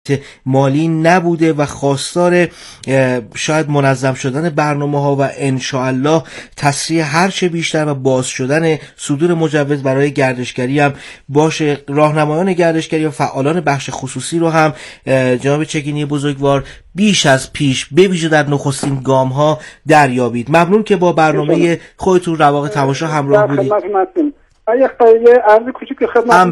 مالی نبوده و خواستار شاید منظم شدن برنامه‌ها و انشاءالله تسریع هرچه بیشتر و باز شدن صدور مجوز برای گردشگری هم باشه. راهنمایان گردشگری و فعالان بخش خصوصی رو هم جناب چگینی بزرگوار بیش از پیش به ویژه در نخستین گام‌ها دریابید. ممنون که با برنامه خودتون رواق تماشا همراه بودید. یه عرض کوچیک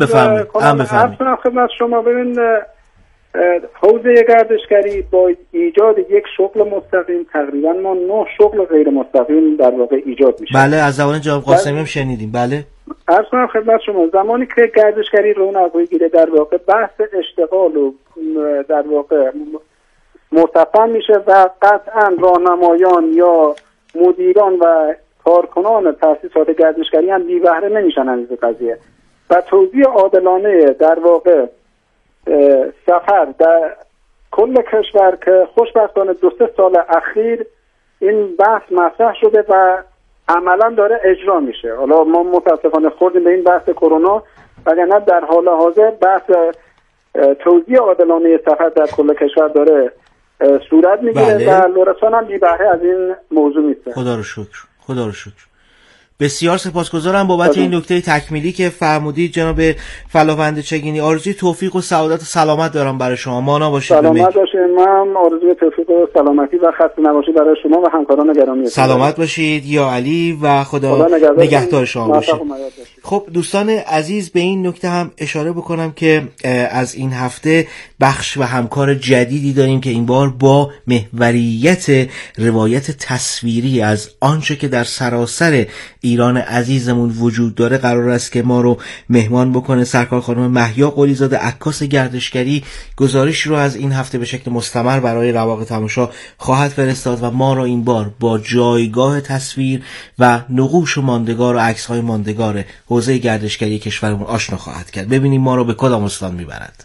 خدمت شما ببین، حوزه گردشگری با ایجاد یک شغل مستقیم تقریبا ما 9 شغل غیر مستقیم در واقع ایجاد میشه. بله، از زبان جناب قاسمی هم شنیدیم. بله، عرض کنم خدمت شما زمانی که گردشگری رونق میگیره در واقع بحث اشتغال و در واقع مرتفع میشه و قطعا راهنمایان یا مدیران و کارکنان تأسیسات گردشگری هم بی بهره نمیشن از این قضیه و توزیع عادلانه در واقع سفر در کل کشور که خوشبختانه 2-3 سال اخیر این بحث مطرح شده و عملا داره اجرا میشه. حالا ما متاسفانه خوردیم به این بحث کرونا، وگرنه در حال حاضر بحث توزیع عادلانه سفر در کل کشور داره صورت میگیره و لرستان هم بی بهره از این موضوع نیست. خدا رو شکر، خدا رو شکر. بسیار سپاسگزارم بابت این نکته تکمیلی که فرمودید جناب فلاوند چگینی. آرزوی توفیق و سعادت و سلامت دارم برای شما. مانا باشید. سلامت باشید. من آرزوی توفیق و سلامتی و خسته نباشید برای شما و همکاران گرامی. سلامت باشید یا علی و خدا نگهدار شما باشید. خب دوستان عزیز، به این نکته هم اشاره بکنم که از این هفته بخش و همکار جدیدی داریم که این بار با محوریت روایت تصویری از آنچه که در سراسر ایران عزیزمون وجود داره قرار است که ما رو مهمان بکنه. سرکار خانم مهیا قلیزاده، عکاس گردشگری، گزارش رو از این هفته به شکل مستمر برای رواق تماشا خواهد فرستاد و ما رو این بار با جایگاه تصویر و نقوش ماندگار و عکس‌های ماندگار حوزه گردشگری کشورمون آشنا خواهد کرد. ببینیم ما رو به کدام استان میبرد.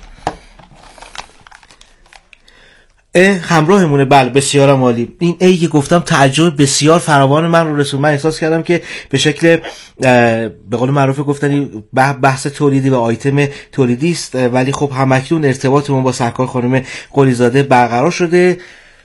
همراهمونه. بله، بسیار عالی. این ای که گفتم تعجب بسیار فراوان من رو رسون. من احساس کردم که به شکل به قول معروف گفتنی بحث تولیدی و آیتم تولیدی است، ولی خب همکنون ارتباطمون با سرکار خانم قلیزاده برقرار شده.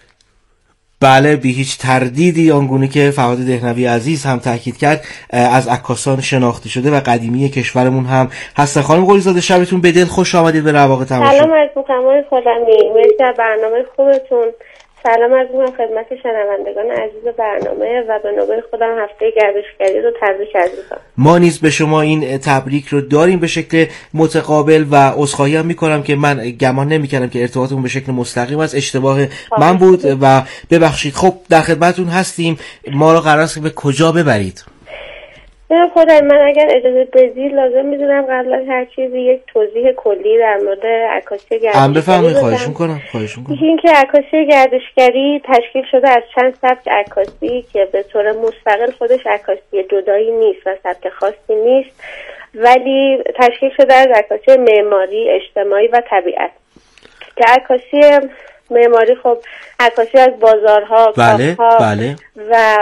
بله، بی هیچ تردیدی آنگونه که فرهاد دهنوی عزیز هم تاکید کرد از عکاسان شناخته شده و قدیمی کشورمون هم هستن. خانم قلیزاده شبتون به دل خوش آمدید به رواق تماشا. سلام از مکمل خودمی، مرسی از برنامه خوبتون. سلام از من خدمت شنوندگان عزیز برنامه و به نوبه خودم هفته گردشگری رو تبریک عرض می‌کنم. ما نیز به شما این تبریک رو داریم به شکل متقابل و عذرخواهی هم می‌کنم که من گمان نمی‌کردم که ارتباطمون به شکل مستقیم از اشتباه من بود و ببخشید. خب در خدمتتون هستیم. ما رو قرار است به کجا ببرید؟ خدای من اگر اجازه بدید لازم می‌دونم قبل از هر چیزی یک توضیح کلی در مورد عکاسی گردشگری بفرمایید. خواهش می‌کنم. اینکه عکاسی گردشگری تشکیل شده از چند سبک عکاسی که به طور مستقل خودش عکاسی جدایی نیست و سبک خاصی نیست، ولی تشکیل شده از عکاسی معماری، اجتماعی و طبیعت. که عکاسی معماری خب عکاسی از بازارها، کافه‌ها و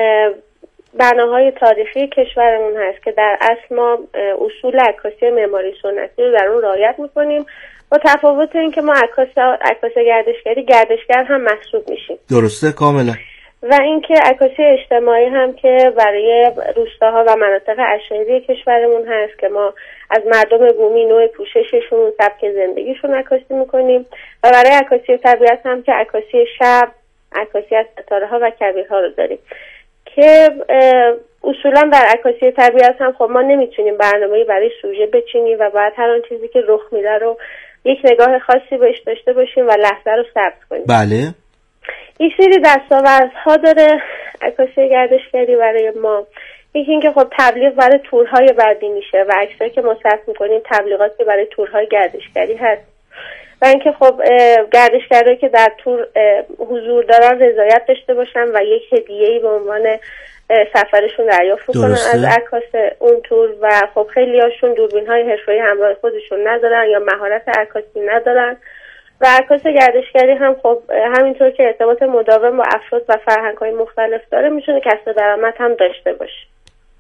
بناهای تاریخی کشورمون هست که در اصل ما اصول عکاسی معماری سنتی رو در اون رعایت میکنیم، با تفاوت این که ما عکاس گردشگری گردشگر هم محسوب میشیم. درسته، کاملا. و اینکه عکاسی اجتماعی هم که برای روستاها و مناطق عشایری کشورمون هست که ما از مردم بومی نوع پوشششون، سبک زندگیشون عکاسی میکنیم، و برای عکاسی طبیعت هم که عکاسی شب، عکاسی از ستاره‌ها و کویرها رو داریم. که اصولا در عکاسی طبیعت هم خب ما نمیتونیم برنامه‌ای برای سوژه بچینیم و باید هر آن چیزی که رخ میده رو یک نگاه خاصی بهش داشته باشیم و لحظه رو ثبت کنیم. بله. این سری دستاوردها داره عکاسی گردشگری برای ما. یکی اینکه خب تبلیغ برای تورهای بعدی میشه و عکسایی که ما ثبت میکنیم تبلیغاتی برای تورهای گردشگری هست. و اینکه خب گردشگرایی که در تور حضور دارن رضایت داشته باشن و یک هدیه‌ای به عنوان سفرشون دریافت کنن از عکاس اون تور. و خب خیلی هاشون دوربین‌های حرفه‌ای همراه خودشون ندارن یا مهارت عکاسی ندارن و عکاس گردشگری هم خب همینطور که ارتباط مداوم با افراد و فرهنگ‌های مختلف داره میتونه کسب درآمد هم داشته باشه.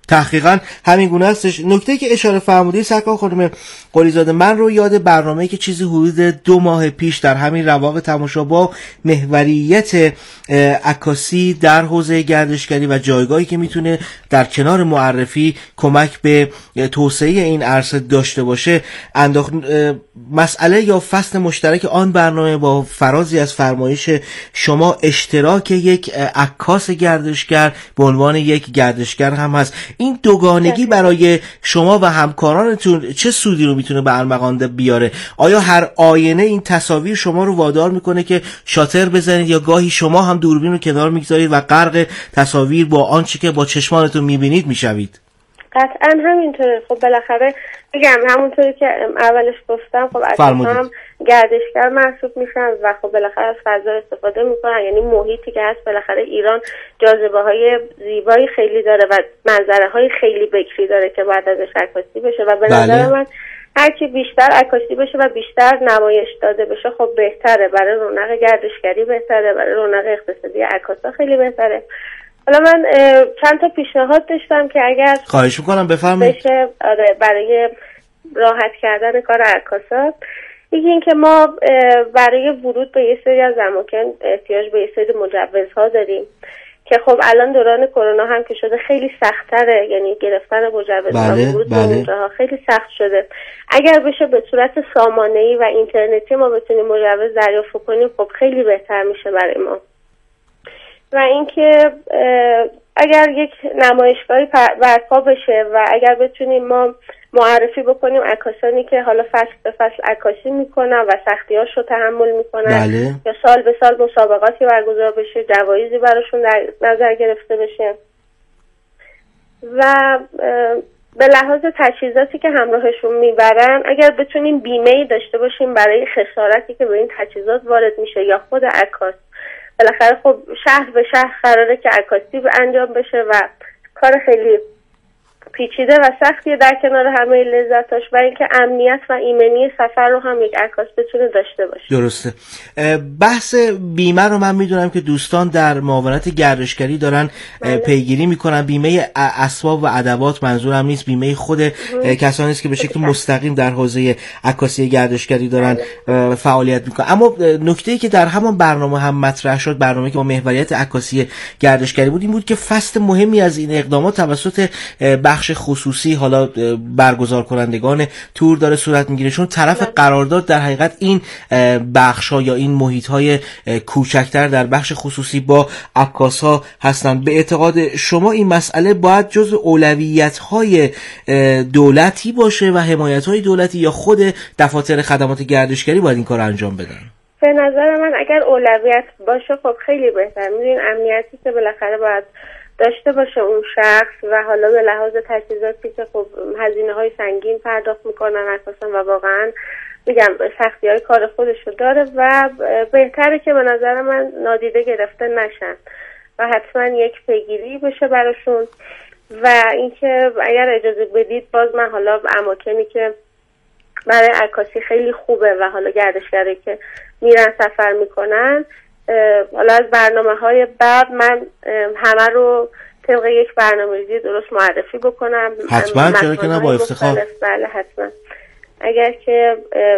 تحقیقا همین گونه هستش. نکته که اشاره فرمودید سرکار خانم قلیزاده من رو یاد برنامه‌ای که چیزی حدود 2 ماه پیش در همین رواق تماشا با محوریت عکاسی در حوزه گردشگری و جایگاهی که میتونه در کنار معرفی کمک به توسعه این عرصه داشته باشه مسئله یا فصل مشترک آن برنامه با فرازی از فرمایش شما اشتراک یک عکاس گردشگر به عنوان یک گردشگر هم هست. این دوگانگی برای شما و همکارانتون چه سودی رو میتونه به ارمغان بیاره؟ آیا هر آینه این تصاویر شما رو وادار میکنه که شاتر بزنید یا گاهی شما هم دوربین رو کنار میگذارید و غرق تصاویر با آنچه که با چشمانتون میبینید میشوید؟ قطعا همینطوره. خب بالاخره میگم همونطوری که اولش گفتم خب اصلا هم گردشگر محسوب میشن و خب بالاخره از فضا استفاده میکنن، یعنی محیطی که هست. بالاخره ایران جاذبه های زیبایی خیلی داره و منظره های خیلی بکری داره که باید ازش عکاسی بشه و به نظر من هرچی بیشتر عکاسی بشه و بیشتر نمایش داده بشه خب بهتره، برای رونق گردشگری بهتره، برای رونق اقتصادی عکاسا خیلی بهتره. حالا من چند تا پیشنهاد داشتم که اگر خواهش میکنم بفرمایید بشه برای راحت کردن کار عکاسا. یکی این که ما برای ورود به یه سری از اماکن احتیاج به یه سری مجوزها داریم که خب الان دوران کرونا هم که شده خیلی سخت‌تره، یعنی گرفتن مجوزها ورود به اونجاها خیلی سخت شده. اگر بشه به صورت سامانه‌ای و اینترنتی ما بتونیم مجوز دریافت کنیم خب خیلی بهتر میشه برای ما. و اینکه اگر یک نمایشگاهی برپا بشه و اگر بتونیم ما معرفی بکنیم عکاسانی که حالا فصل به فصل عکاسی میکنن و سختی‌هاش رو تحمل میکنن یا سال به سال مسابقاتی برگزار بشه، جوایزی براشون در نظر گرفته بشه و به لحاظ تجهیزاتی که همراهشون میبرن اگر بتونیم بیمه‌ای داشته باشیم برای خسارتی که به این تجهیزات وارد میشه یا خود عکاس. بالاخره خب شهر به شهر قراره که عکاسی انجام بشه و کار خیلی پیچیده و سختیه در کنار همه لذتاش و اینکه امنیت و ایمنی سفر رو هم یک عکاس بتونه داشته باشه. درسته. بحث بیمه رو من میدونم که دوستان در معاونت گردشگری دارن پیگیری میکنن. بیمه اسباب و ادوات منظورم نیست، بیمه خود کسانی است که به شکل مستقیم در حوزه عکاسی گردشگری دارن فعالیت میکنن. اما نکته‌ای که در همان برنامه هم مطرح شد، برنامه‌ای که با محوریت عکاسی گردشگری بود، این بود که فصل مهمی از این اقدامات توسط بخش خصوصی حالا برگزار کنندگان تور داره صورت میگیره، چون طرف قرارداد در حقیقت این بخش‌ها یا این محیط‌های کوچکتر در بخش خصوصی با عکاس‌ها هستند. به اعتقاد شما این مسئله باید جزو اولویت‌های دولتی باشه و حمایت‌های دولتی یا خود دفاتر خدمات گردشگری باید این کار انجام بدن؟ به نظر من اگر اولویت باشه خب خیلی بهتر. می‌دونین امنیتی که بالاخره باید داشته باشه اون شخص و حالا به لحاظ تجهیزاتی که خب هزینه‌های سنگین پرداخت میکنن اساسا و واقعا میگم سختی‌های کار خودشو داره و بهتره که به نظر من نادیده گرفته نشن و حتما یک پیگیری بشه براشون. و اینکه اگر اجازه بدید باز من حالا اماکنی که برای عکاسی خیلی خوبه و حالا گردشگری که میرن سفر میکنن حالا از برنامه‌های بعد من همه رو طبق یک برنامه‌ریزی درست معرفی بکنم. حتما، چرا که نه، با افتخار. بله حتما. اگر که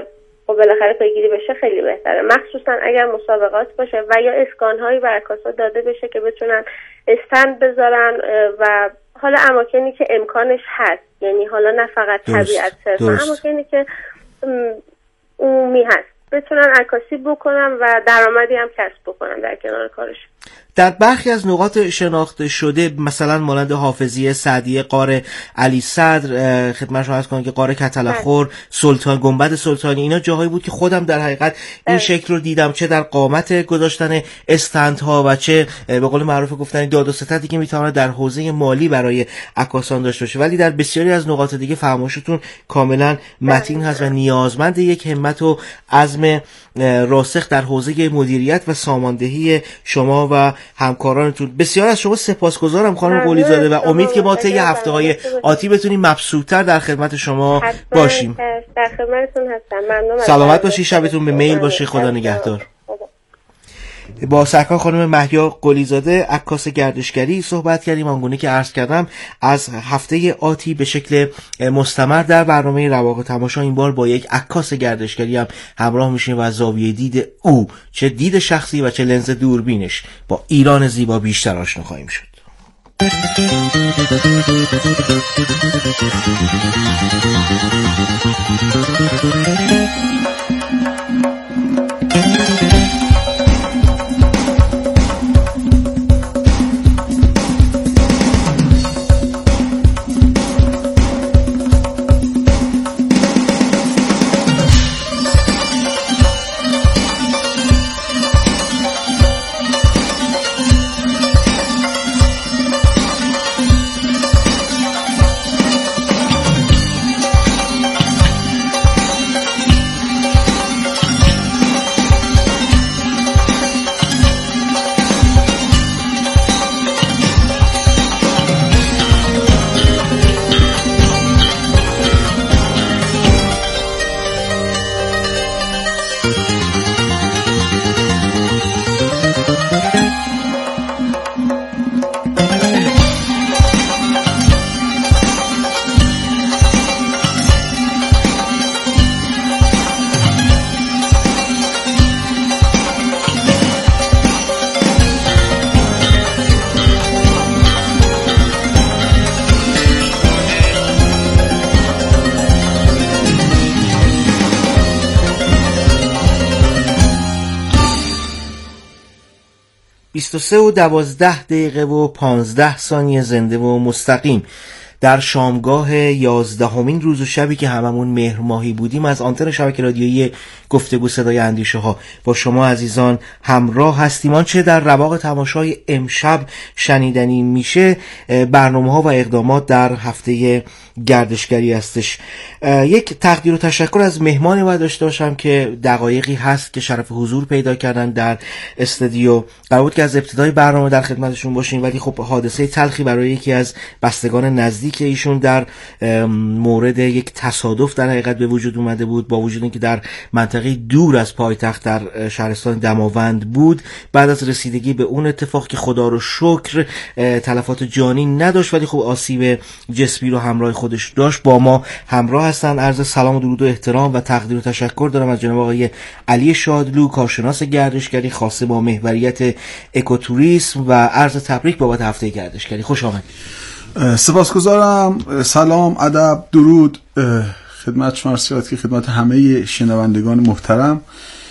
خب بالاخره پیگیری بشه خیلی بهتره، مخصوصا اگر مسابقات باشه و یا اسکان‌هایی به عکاسا داده بشه که بتونن استند بذارن و حالا اماکنی که امکانش هست، یعنی حالا نه فقط طبیعت صرفا، اماکنی که عمومی هست بتونن عکاسی بکنن و درآمدی هم کسب بکنن در کنار کارش. در برخی از نقاط شناخته شده مثلا مانند حافظیه، سعدیه، غار علی صدر، خدمت شما عرض کنم که غار کتلخور، سلطان، گنبد سلطانی، اینا جاهایی بود که خودم در حقیقت این شکل رو دیدم، چه در قامت گذاشتن استندها و چه به قول معروف گفتن داد و ستدی که میتونه در حوزه مالی برای عکاسان داشته باشه. ولی در بسیاری از نقاط دیگه فرمایشتون کاملا متین هست و نیازمند یک همت و عزم راسخ در حوزه مدیریت و ساماندهی شما و همکارانتون. بسیار از شما سپاسگزارم خانم قلیزاده و امید که ما طی هفته‌های آتی بتونیم مبسوط‌تر در خدمت شما باشیم. در خدمتتون هستم. ممنون. سلامت باشی، شبتون به میل باشه. خدا نگهدار. با سرکار خانم مهیا قلیزاده عکاس گردشگری صحبت کردیم. آنگونه که عرض کردم از هفته آتی به شکل مستمر در برنامه رواق تماشا این بار با یک عکاس گردشگری هم همراه میشیم و از زاویه دید او، چه دید شخصی و چه لنز دوربینش، با ایران زیبا بیشتر آشنا خواهیم شد. و 12:12 زنده و مستقیم در شامگاه 11مین روز و شبی که هممون مهر ماهی بودیم از آنتن شبکه رادیویی گفتگو صدای اندیشه ها با شما عزیزان همراه هستیم. آنچه در رواق تماشای امشب شنیدنی میشه برنامه ها و اقدامات در هفته گردشگری هستش. یک تقدیر و تشکر از مهمانی باید داشته باشم که دقایقی هست که شرف حضور پیدا کردن در استودیو. قرار بود که از ابتدای برنامه در خدمتشون باشیم، ولی خب حادثه تلخی برای یکی از بستگان نزدیک ایشون در مورد یک تصادف در حقیقت به وجود اومده بود، با وجود اینکه در منطقه دور از پایتخت در شهرستان دماوند بود. بعد از رسیدگی به اون اتفاق که خدا رو شکر تلفات جانی نداشت، ولی خب آسیب جسمی رو همراه خودش داشت، با ما همراه هستن. عرض سلام و درود و احترام و تقدیر و تشکر دارم از جناب آقای علی شادلو، کارشناس گردشگری خاصه با محوریت اکوتوریسم، و عرض تبریک بابت هفته گردشگری. خوش آمدید. سپاسگزارم. سلام، ادب، درود خدمت شما عرض که خدمت همه شنوندگان محترم.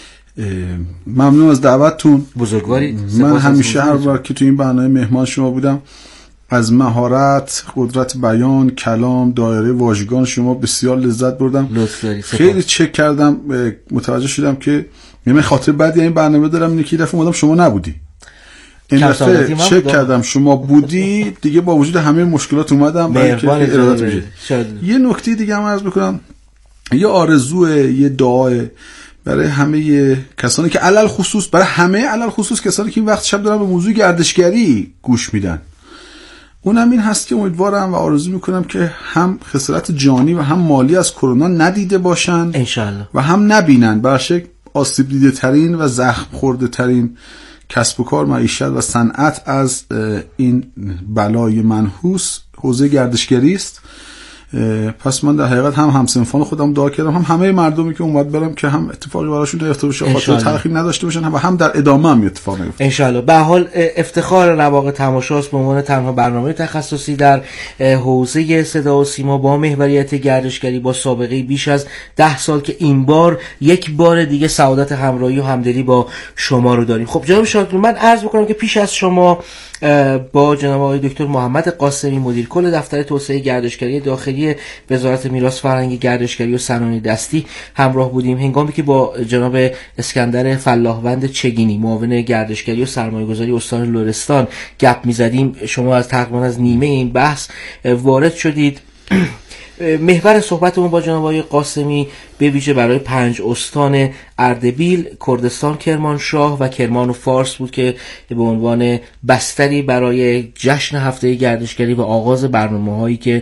ممنون از دعوتتون. بزرگوارید. من همیشه هر بار که تو این برنامه مهمان شما بودم از مهارت، قدرت بیان، کلام، دایره واژگان شما بسیار لذت بردم. لطف دارید. خیلی چک کردم، متوجه شدم که من خاطر بعدی این برنامه دارم، اینه که دفعه اومدم شما نبودی. این دفعه چک کردم شما بودی، دیگه با وجود همه مشکلات اومدم برای که ارادت بشه. یه نکته دیگه هم عرض بکنم، یه آرزوه، یه دعای برای همه کسانی که علل خصوص کسانی که این وقت شب دارن به موضوع گردشگری گوش میدن. اونم این هست که امیدوارم و آرزو میکنم که هم خسارت جانی و هم مالی از کرونا ندیده باشن انشالله، و هم نبینن. برای آسیب دیده ترین و زخم خورده ترین کسب و کار، معیشت و صنعت از این بلای منحوس حوزه گردشگری است. پس من در حقیقت هم همسنفان خودم دعا کردم، هم همه مردمی که اومد برم که هم اتفاقی براشون افتاده باشه، خاطر تلخی نداشته باشن، و هم در ادامه هم اتفاق نیفته ان شاء الله. به حال افتخار رواق تماشاست به عنوان تنها برنامه تخصصی در حوزه صدا و سیما با محوریت گردشگری با سابقه بیش از 10 سال که این بار یک بار دیگه سعادت همراهی و همدلی با شما رو داریم. خب جناب شادلو، من عرض بکنم که پیش از شما با جناب آقای دکتر محمد قاسمی مدیر کل دفتر توسعه گردشگری داخلی وزارت میراث فرهنگی، گردشگری و صنایع دستی همراه بودیم، هنگامی که با جناب اسکندر فلاحوند چگینی معاون گردشگری و سرمایه‌گذاری استان لرستان گپ می‌زدیم. شما از تقریبا از نیمه این بحث وارد شدید. محور صحبتمون با جناب آقای قاسمی به ویژه برای 5 استان اردبیل، کردستان، کرمانشاه و کرمان و فارس بود که به عنوان بستری برای جشن هفته گردشگری و آغاز برنامه‌هایی که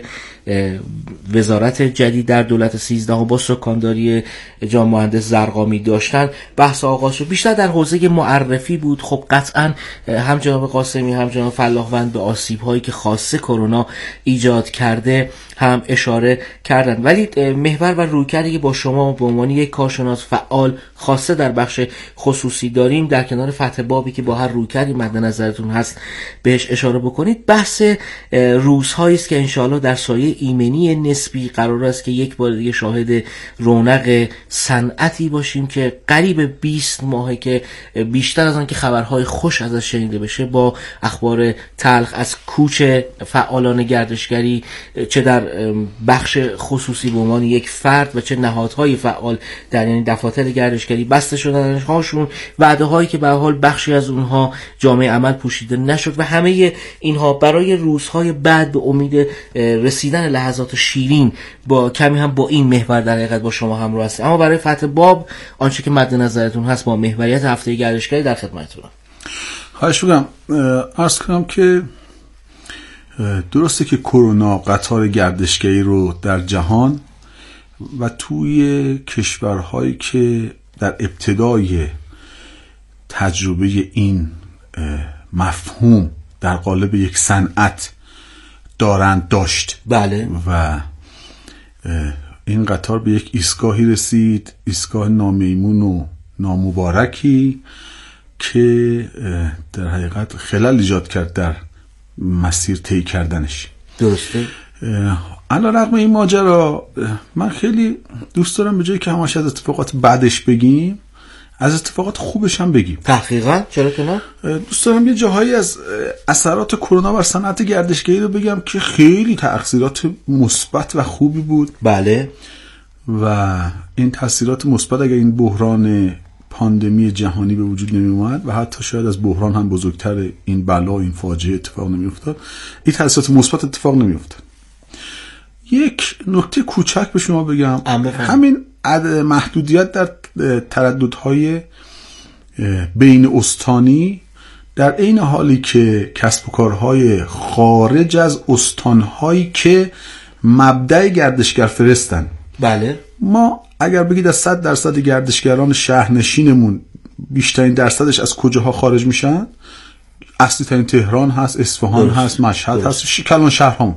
وزارت جدید در دولت 13 با سکانداری جان مهندس زرقامی داشتن بحث آغاز شد. بیشتر در حوزه معرفی بود. خب قطعا هم جناب قاسمی هم جناب فلاحوند به آسیب‌هایی که خاصه کرونا ایجاد کرده هم اشاره کردن، ولی محور و رویکردی که با شما به عنوان یک کارشناس فعال خاصه در بخش خصوصی داریم، در کنار فتح بابی که با هر رویکردی مد نظرتون هست بهش اشاره بکنید، بحث روزهایی است که انشاءالله در سایه ایمنی نسبی قرار است که یک بار دیگه شاهد رونق صنعتی باشیم که قریب 20 ماهه که بیشتر از آن که خبرهای خوش ازش شنیده بشه با اخبار تلخ از کوچ فعالان گردشگری، چه در بخش خصوصی به عنوان یک فرد و چه نهادهای فعال در یعنی دفاتر گردشگری بسته شدنشون، وعده هایی که به هر حال بخشی از اونها جامعه عمل پوشیده نشد و همه اینها برای روزهای بعد به امید رسیدن لحظات شیرین با کمی هم با این محور در حقیقت با شما همراه هستیم. اما برای فتح باب آنچه که مد نظرتون هست با محوریت هفته گردشگری در خدمتتونم. خواهش می‌کنم. عرض کنم که درسته که کرونا قطار گردشگری رو در جهان و توی کشورهایی که در ابتدای تجربه این مفهوم در قالب یک صنعت داشت. بله. و این قطار به یک ایستگاهی رسید، ایستگاه نامیمون و نامبارکی که در حقیقت خلل ایجاد کرد در مسیر طی کردنش. درسته. علیرغم این ماجرا من خیلی دوست دارم به جایی که همش از اتفاقات بعدش بگیم از اتفاقات خوبش هم بگیم. تحقیقا چرا که نه؟ دوست دارم یه جاهایی از اثرات کرونا بر صنعت گردشگری رو بگم که خیلی تأثیرات مثبت و خوبی بود. بله. و این تأثیرات مثبت اگر این بحران پاندمی جهانی به وجود نمی اومد و حتی شاید از بحران هم بزرگتر این بلا این فاجعه اتفاق نمی افتاد، این تأثیرات مثبت اتفاق نمی افتاد. یک نکته کوچک به شما بگم، همین محدودیت در ترددهای بین استانی در این حالی که کسب و کارهای خارج از استانهایی که مبدأ گردشگر فرستن. بله. ما اگر بگید از 100% گردشگران شهرنشینمون بیشترین درصدش از کجاها خارج میشن؟ اصلی ترین تهران هست، اصفهان هست، مشهد هست، کلان شهرهام.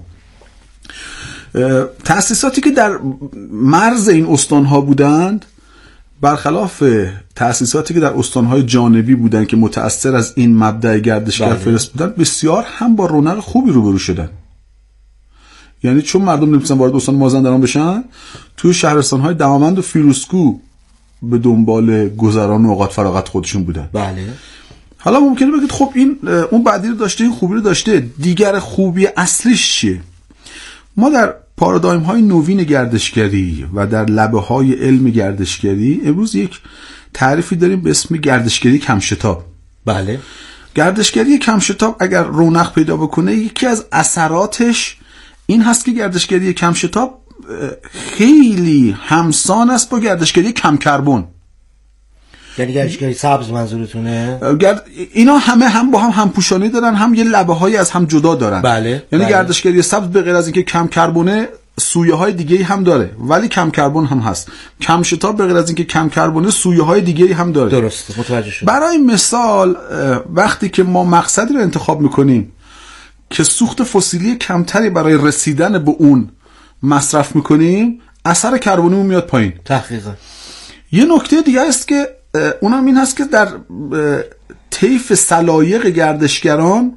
تأسیساتی که در مرز این استانها بودند برخلاف تأسیساتی که در استانهای جانبی بودند که متأثر از این مبدأ گردشگر فرست بودند بسیار هم با رونق خوبی روبرو شدن. یعنی چون مردم نمی‌تونن وارد استان مازندران بشن، توی شهرستان‌های دماوند و فیروزکو به دنبال گذران و اوقات فراغت خودشون بودن. بله. حالا ممکنه بگید خب این اون بعدی رو داشته، این خوبی رو داشته، دیگر خوبی اصلیش چیه؟ ما در پارادایم‌های نوین گردشگری و در لبه‌های علم گردشگری امروز یک تعریفی داریم به اسم گردشگری کمشتاب. بله. گردشگری کمشتاب اگر رونق پیدا بکنه یکی از اثراتش این هست که گردشگری کمشتاب خیلی همسان است با گردشگری کم کربن. یعنی گردشگری سبز منظورتونه؟ اینا همه هم با هم پوشانی دارن، هم یه لبه‌هایی از هم جدا دارن. بله. یعنی گردشگری سبز به غیر از اینکه کم کربونه سویه های دیگه هم داره ولی کم کربن هم هست. کم شتاب به غیر از اینکه کم کربونه سویه های دیگه هم داره. درسته، متوجه شدم. برای مثال وقتی که ما مقصدی رو انتخاب میکنیم که سوخت فسیلی کمتری برای رسیدن به اون مصرف میکنیم، اثر کربنیمون میاد پایین. تحقیقا. یه نکته دیگه است که اونم این هست که در طیف سلایق گردشگران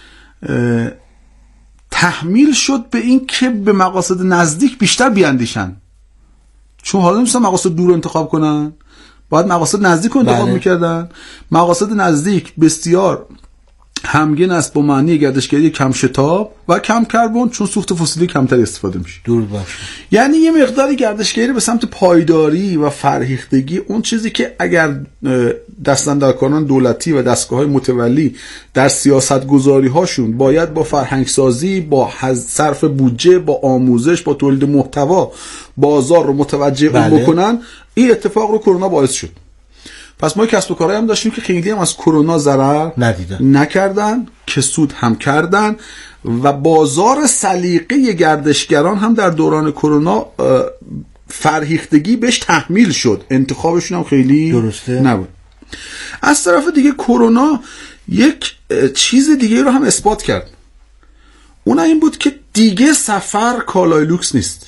تحمیل شد به این که به مقاصد نزدیک بیشتر بیاندیشن، چون حالا نمیستن مقاصد دور انتخاب کنن، باید مقاصد نزدیک رو انتخاب میکردن. مقاصد نزدیک بسیار همگن است با معنی گردشگری کم شتاب و کم کربن، چون سوخت فسیلی کمتر استفاده میشه. درود باشه. یعنی یه مقداری گردشگری به سمت پایداری و فرهیختگی، اون چیزی که اگر دستاندرکاران دولتی و دستگاه‌های متولی در سیاست‌گذاری هاشون باید با فرهنگسازی، با صرف بودجه، با آموزش، با تولید محتوا بازار رو متوجه بکنن، این اتفاق رو کرونا باعث شد. پس ما کسب و کارهایی هم داشتیم که خیلی هم از کرونا ضرر نکردن، که سود هم کردن و بازار سلیقه گردشگران هم در دوران کرونا فرهیختگی بهش تحمیل شد، انتخابشون هم خیلی درسته نبود. از طرف دیگه کرونا یک چیز دیگه رو هم اثبات کرد، اون این بود که دیگه سفر کالای لوکس نیست.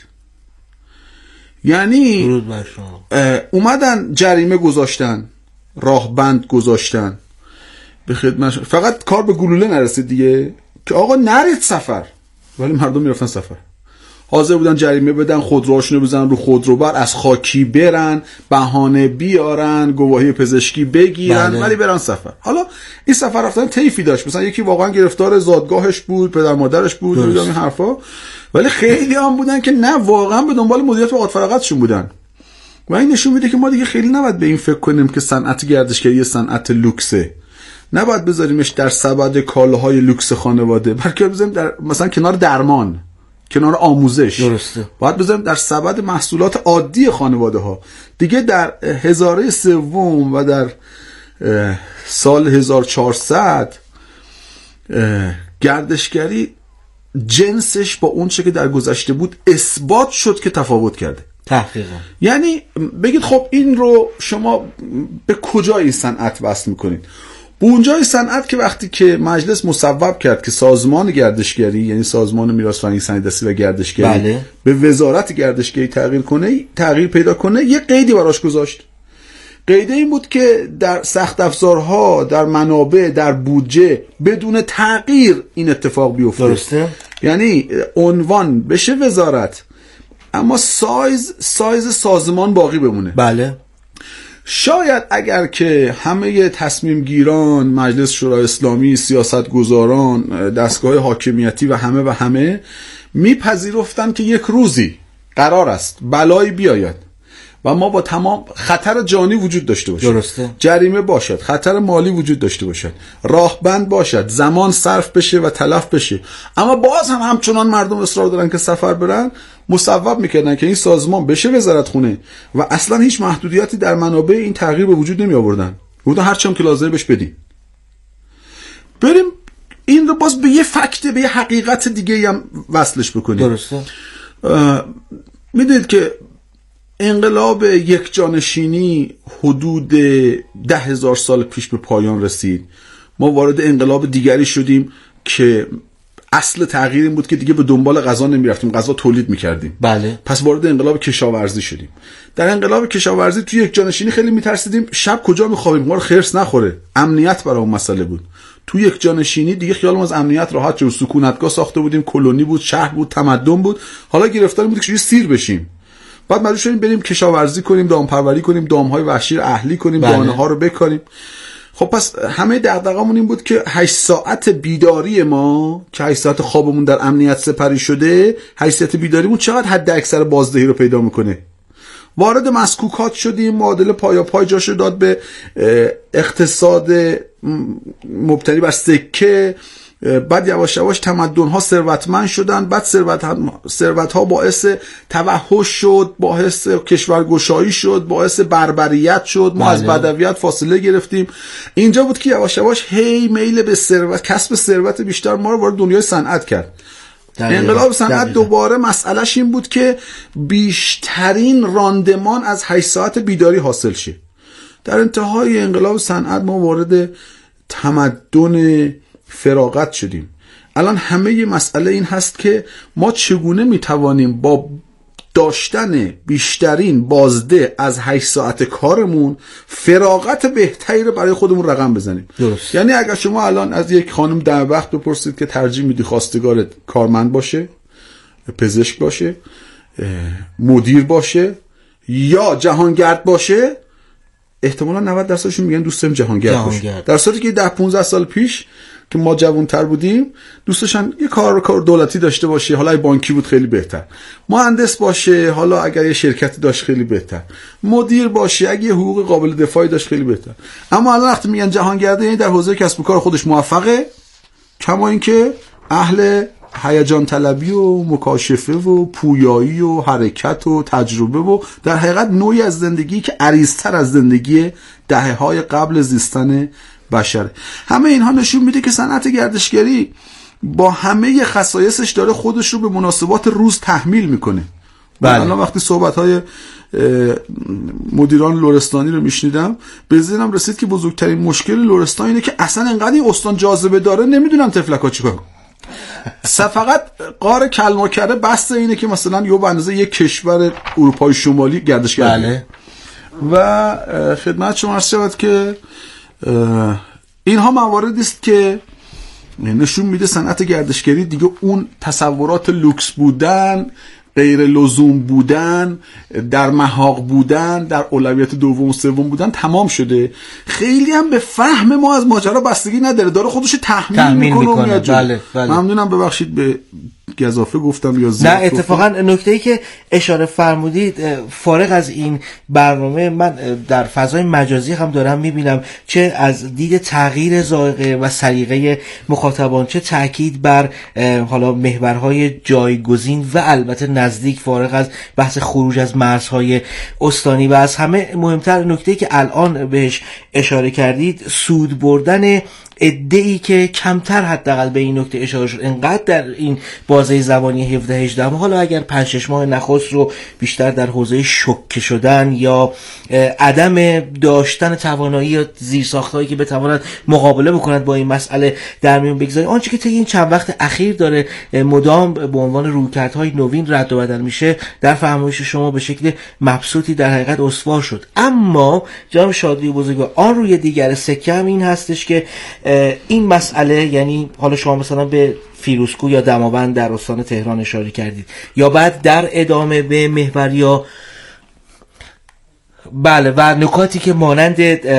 یعنی اومدن جریمه گذاشتن، راهبند گذاشتن به خدمت، فقط کار به گلوله نرسید دیگه که آقا نرید سفر، ولی مردم میرفتن سفر، حاضر بودن جریمه بدن، خودروهاشونو بزنن رو خودروبر، از خاکی برن، بهانه بیارن، گواهی پزشکی بگیرن، ولی برن سفر. حالا این سفر رفتن طیفی داشت، مثلا یکی واقعا گرفتار زادگاهش بود، پدر مادرش بود، این حرفا، ولی خیلی هم بودن که نه، واقعا به دنبال مدیریت و فراغتشون بودن. و این نشون میده که ما دیگه خیلی نباید به این فکر کنیم که صنعت گردشگری صنعت لوکسه، نباید بذاریمش در سبد کالاهای لوکس خانواده، بلکه بذاریم در مثلا کنار درمان، کنار آموزش. درسته. باید بذاریم در سبد محصولات عادی خانواده ها. دیگه در هزاره سوم و در سال 1400 گردشگری جنسش با اون چه که در گذشته بود اثبات شد که تفاوت کرده. تحقیقا. یعنی بگید خب این رو شما به کجای این صنعت وصل میکنید؟ به اونجای صنعت که وقتی که مجلس مصوب کرد که سازمان گردشگری، یعنی سازمان میراث فرهنگی سنت‌دستی و گردشگری به وزارت گردشگری تغییر پیدا کنه، یه قیدی براش گذاشت. قیده این بود که در سخت افزارها، در منابع، در بودجه بدون تغییر این اتفاق بیفته. درسته. یعنی عنوان بشه وزارت، اما سایز سازمان باقی بمونه. بله. شاید اگر که همه تصمیم گیران، مجلس شورای اسلامی، سیاستگزاران، دستگاه حاکمیتی و همه میپذیرفتن که یک روزی قرار است بلایی بیاید و ما با تمام خطر جانی وجود داشته باشد. درسته. جریمه باشد، خطر مالی وجود داشته باشد، راهبند باشد، زمان صرف بشه و تلف بشه، اما باز هم همچنان مردم اصرار دارن که سفر برن، مصوب میکردن که این سازمان بشه وزارت خونه و اصلا هیچ محدودیتی در منابع این تغییر به وجود نمی آوردن. بودن هرچی هم که لازمه بهش بدین. بریم این رو باز به یه فکت، به یه حقیقت دیگه هم وصلش بکنیم. درسته. میدونید که انقلاب یک جانشینی حدود 10,000 سال پیش به پایان رسید. ما وارد انقلاب دیگری شدیم که اصل تغییر این بود که دیگه به دنبال غذا نمیرفتیم، غذا تولید میکردیم. بله. پس وارد انقلاب کشاورزی شدیم. در انقلاب کشاورزی توی یک جانشینی خیلی میترسیدیم شب کجا میخوابیم، ما رو خرس نخوره. امنیت برای اون مسئله بود. توی یک جانشینی دیگه خیالمون از امنیت راحت شد، سکونتگاه ساخته بودیم، کلونی بود، شهر بود، تمدن بود. حالا گرفتار بودیم که سیر بشیم. بعد مجبور شدیم بریم کشاورزی کنیم، دامپروری کنیم، دامهای وحشی رو اهلی کنیم، دانه ها رو بکاریم. خب پس همه دغدغه‌مون این بود که 8 ساعت بیداری ما که 8 ساعت خوابمون در امنیت سپری شده، 8 ساعت بیداریمون چقدر حد اکثر بازدهی رو پیدا میکنه. وارد مسکوکات شدیم، معادله پای جاشو داد به اقتصاد مبتنی بر سکه. بعد یواش یواش تمدن‌ها ثروتمند شدن، بعد ثروت‌ها باعث توحش شد، باعث کشورگشایی شد، باعث بربریت شد. ما از بدویت فاصله گرفتیم. اینجا بود که یواش یواش هی میل به ثروت، کسب ثروت بیشتر ما رو وارد دنیای صنعت کرد. انقلاب صنعت دوباره مسئلهش این بود که بیشترین راندمان از 8 ساعت بیداری حاصل شه. در انتهای انقلاب صنعت ما وارد تمدن فراغت شدیم. الان همه مسئله این هست که ما چگونه میتوانیم با داشتن بیشترین بازده از 8 ساعت کارمون فراغت بهتری رو برای خودمون رقم بزنیم. درست. یعنی اگر شما الان از یک خانم در وقت بپرسید که ترجیح میدی خواستگارت کارمند باشه، پزشک باشه، مدیر باشه یا جهانگرد باشه، احتمالا 90% میگن دوست دارم جهانگرد باشه. در صورتی که 10-15 سال پیش که ما جوان‌تر بودیم دوست داشتن یه کار دولتی داشته باشه، حالا بانکی بود خیلی بهتر، مهندس باشه، حالا اگر یه شرکتی داشت خیلی بهتر، مدیر باشه اگه یه حقوق قابل دفاعی داشت خیلی بهتر. اما الان وقتی میگن جهانگرده یعنی در حوزه کسب و کار خودش موفقه، کما اینکه اهل هیجان طلبی و مکاشفه و پویایی و حرکت و تجربه و در حقیقت نوعی از زندگی که عریض‌تر از زندگی دهه‌های قبل زیستن بشره. همه اینها نشون میده که صنعت گردشگری با همه خصایصش داره خودش رو به مناسبات روز تحمیل میکنه. بله. الان وقتی صحبت‌های مدیران لرستانی رو میشنیدم به ذهنم رسید که بزرگترین مشکل لرستان اینه که اصلا انقدر این استان جاذبه داره نمیدونم تفلک‌ها چیکار. فقط قار کلماکره بحث اینه که مثلا یه به اندازه یک کشور اروپای شمالی گردشگری. بله. و خدمت شما عرض شود که اینها مواردی است که نشون میده صنعت گردشگری دیگه اون تصورات لوکس بودن، غیر لزوم بودن، در محاق بودن، در اولویت دوم و سوم بودن تمام شده. خیلی هم به فهم ما از ماجرا بستگی نداره، داره خودش تحمیل میکنه. بله. ممنونم، ببخشید به گزافه گفتم یا زیاد. نه اتفاقا نکته‌ای که اشاره فرمودید فارغ از این برنامه من در فضای مجازی هم دارم میبینم چه از دید تغییر ذائقه و سلیقه مخاطبان، چه تاکید بر حالا محورهای جایگزین و البته نزدیک فارغ از بحث خروج از مرزهای استانی، و از همه مهمتر نکته‌ای که الان بهش اشاره کردید سود بردن ادعی که کمتر حداقل به این نکته اشاره شد انقدر در این بازه زمانی 17-18 حالا اگر 5-6 ماه نخست رو بیشتر در حوزه شوکه شدن یا عدم داشتن توانایی یا زیرساخت‌هایی که بتواند مقابله بکند با این مسئله در میون بگذاریم، آنچه که طی این چند وقت اخیر داره مدام به عنوان رویکردهای نوین رد و بدل میشه در فرمایش شما به شکل مبسوطی در حقیقت استوار شد. اما جناب شادری بزرگوار آن روی دیگر سکه هم این هستش که این مسئله، یعنی حالا شما مثلا به فیروزکوه یا دماوند در استان تهران اشاره کردید یا بعد در ادامه به محور یا بله و نکاتی که مانند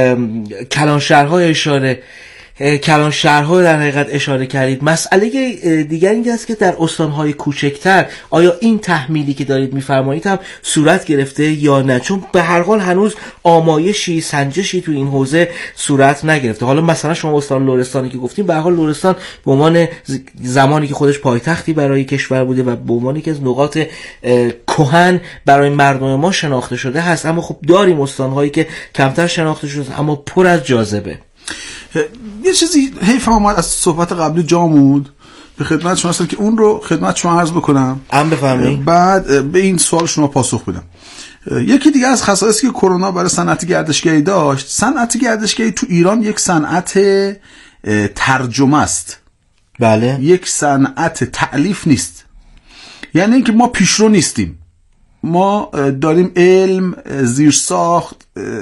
کلانشهرها در حقیقت اشاره کردید. مسئله دیگر این است که در استانهای کوچکتر آیا این تحمیلی که دارید میفرمایید هم صورت گرفته یا نه؟ چون به هر حال هنوز آمایشی سنجشی تو این حوزه صورت نگرفته. حالا مثلا شما استان لرستانی که گفتیم، به هر حال لرستان به عنوان زمانی که خودش پایتختی برای کشور بوده و به عنوان یکی از نقاط کهن برای مردم ما شناخته شده هست، اما خب داریم استانهایی که کمتر شناخته شده اما پر از جاذبه. یه چیزی حیف اومد از صحبت قبلی جامود به خدمت شما هستم که اون رو خدمت شما عرض بکنم، بفرمایید، بعد به این سوال شما پاسخ بدم. یکی دیگه از خصایصی که کرونا برای صنعت گردشگری داشت، صنعت گردشگری تو ایران یک صنعت ترجمه است. بله. یک صنعت تألیف نیست. یعنی اینکه ما پیشرو نیستیم، ما داریم علم، زیرساخت،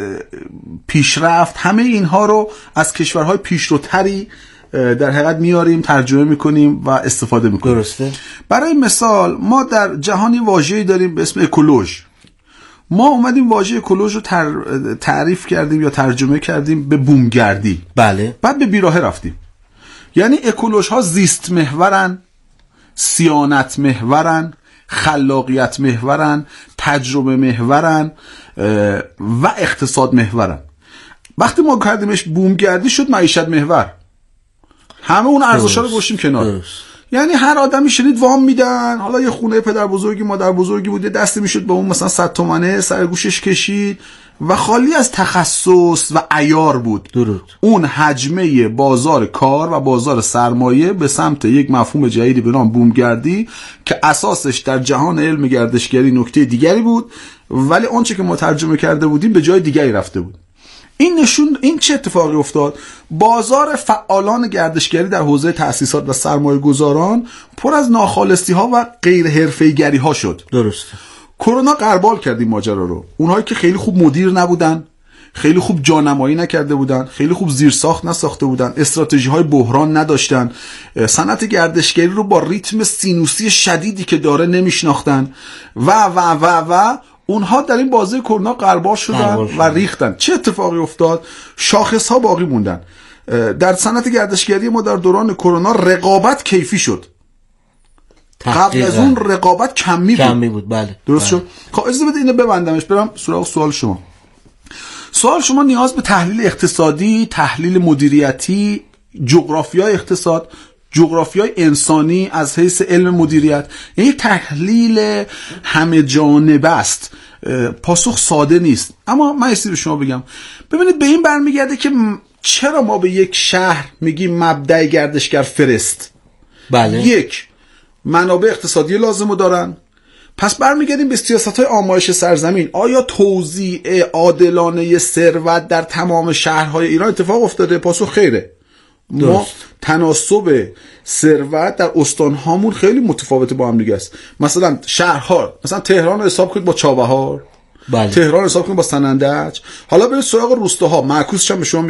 پیشرفت، همه اینها رو از کشورهای پیشروتری در حقیقت میاریم، ترجمه میکنیم و استفاده میکنیم. درسته. برای مثال ما در جهانی واژه‌ای داریم به اسم اکولوژ. ما اومدیم واژه اکولوژ رو تعریف کردیم یا ترجمه کردیم به بومگردی. بله. بعد به بیراهه رفتیم. یعنی اکولوژ ها زیست محورن، صیانت محورن، خلاقیت محورن، تجربه محورن و اقتصاد محورن. وقتی ما کردیمش بومگردی شد معیشت محور. همه اون ارزش‌ها رو گذاشتیم کنار. یعنی هر آدمی شدید وام میدن، حالا یه خونه پدر بزرگی مادر بزرگی بوده، دستی میشد به اون مثلا 100 تومنه سر گوشش کشید و خالی از تخصص و عیار بود. درود. اون حجمه بازار کار و بازار سرمایه به سمت یک مفهوم جدیدی به نام بومگردی که اساسش در جهان علم گردشگری نکته دیگری بود، ولی آنچه که ما ترجمه کرده بودیم به جای دیگری رفته بود. این چه اتفاقی افتاد؟ بازار فعالان گردشگری در حوزه تأسیسات و سرمایه گذاران پر از ناخالصی ها و غیر حرفه‌ای گری ها شد. درسته. کرونا غربال کرد این ماجرا رو. اونهایی که خیلی خوب مدیر نبودن، خیلی خوب جانمایی نکرده بودن، خیلی خوب زیرساخت نساخته بودن، استراتژی های بحران نداشتن، صنعت گردشگری رو با ریتم سینوسی شدیدی که داره نمیشناختن و اونها در این بازه کرونا غربال شدن و ریختن. چه اتفاقی افتاد؟ شاخص ها باقی موندن. در صنعت گردشگری ما در دوران کرونا رقابت کیفی شد. قبل از اون رقابت کمی بود. بله. درست شد. خب اجازه بده اینو ببندمش برم سراغ سوال شما. سوال شما نیاز به تحلیل اقتصادی، تحلیل مدیریتی، جغرافیای اقتصاد، جغرافیای انسانی از حیث علم مدیریت، یعنی تحلیل همه جانبه است. پاسخ ساده نیست. اما من یه چیزی به شما بگم. ببینید به این برمیگرده که چرا ما به یک شهر میگیم مبدأ گردشگر فرست. بله. یک، منابع اقتصادی لازمو دارن. پس برمیگردیم به سیاست‌های آمایش سرزمین. آیا توزیع عادلانه ثروت در تمام شهرهای ایران اتفاق افتاده؟ پاسخ خیره. ما تناسب ثروت در استانهامون خیلی متفاوته با هم دیگه است. مثلا شهرها، مثلا تهران رو حساب کنید با چابهار، بله. تهران رو حساب کنید با سنندج. حالا برید سراغ روستاها، معکوسش هم به شما